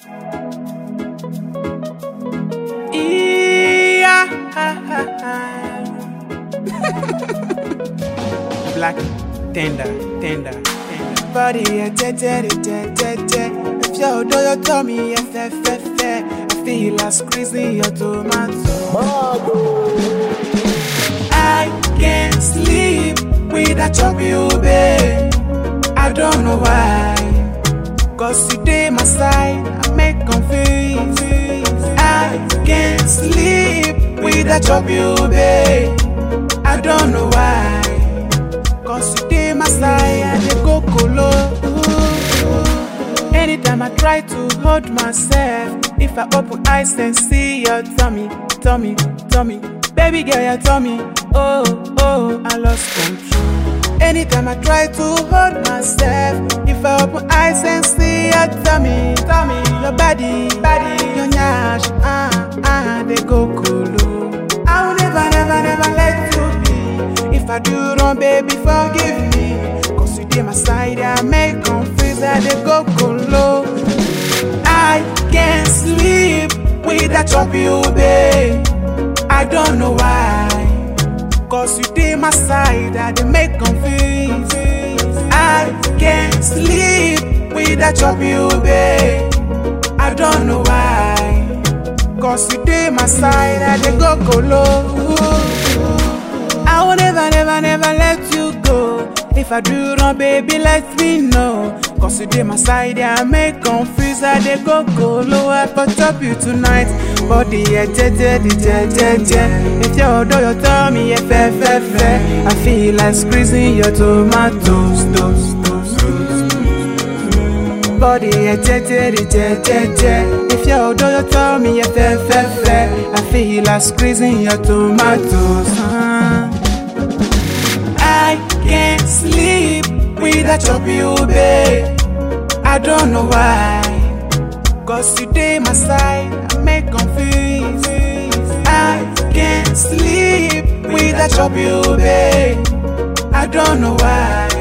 Black tender. Body if you do your tummy, I feel like squeezing your tomato. I can't sleep without you, babe. I don't know why. Cause you dey my side, I make confused. I can't sleep without you, babe. I don't know why. Cause you dey my side, I dey go colo. Anytime I try to hold myself, if I open eyes and see your tummy. Baby girl, your tummy. Oh, I lost control. Anytime I try to hold myself, if I open eyes and see your tummy, your body, your nyash, they go colo. I will never let you be. If I do wrong, baby, forgive me. Cause you dey my side, I make confused, I they go colo. I can't sleep without you, babe. I don't know why. Cause you dey my side, I dey make confused. I can't sleep without you, babe. I don't know why. Cause you dey my side, I dey go colo. I will never let you go. If I do wrong, baby, let me know. Cause you dey my side, I make confused, I dey go colo. I touch up you tonight. Body, If you do your tummy, I feel like squeezing your tomatoes. Body, if you do your tummy, I feel like squeezing your tomatoes. I can't sleep without you, babe. I don't know why. Cause you dey my side, I make confused. I can't sleep without you, babe. I don't know why.